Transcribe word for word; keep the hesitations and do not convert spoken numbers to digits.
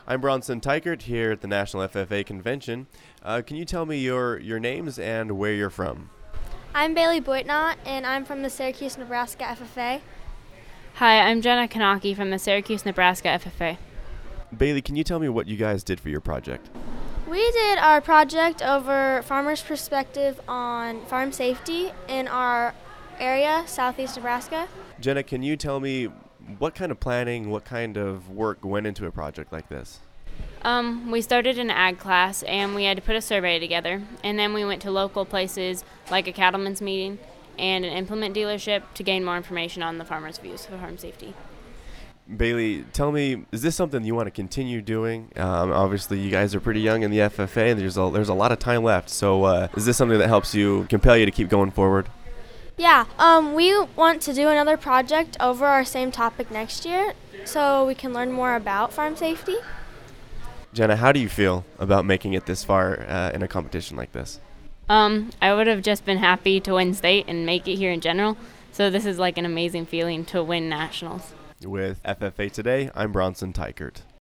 I'm Bronson Tykert here at the National F F A Convention. Uh, can you tell me your, your names and where you're from? I'm Bailey Boitnott, and I'm from the Syracuse, Nebraska F F A. Hi, I'm Jenna Kanaki from the Syracuse, Nebraska F F A. Bailey, can you tell me what you guys did for your project? We did our project over farmers' perspective on farm safety in our area, southeast Nebraska. Jenna, can you tell me what kind of planning, what kind of work went into a project like this? Um, we started an ag class and we had to put a survey together, and then we went to local places like a cattleman's meeting and an implement dealership to gain more information on the farmers' views for farm safety. Bailey, tell me, is this something you want to continue doing? Um, obviously, you guys are pretty young in the F F A, and there's a, there's a lot of time left. So uh, is this something that helps you, compel you to keep going forward? Yeah, um, we want to do another project over our same topic next year so we can learn more about farm safety. Jenna, how do you feel about making it this far uh, in a competition like this? Um, I would have just been happy to win state and make it here in general, so this is like an amazing feeling to win nationals. With F F A Today, I'm Bronson Tykert.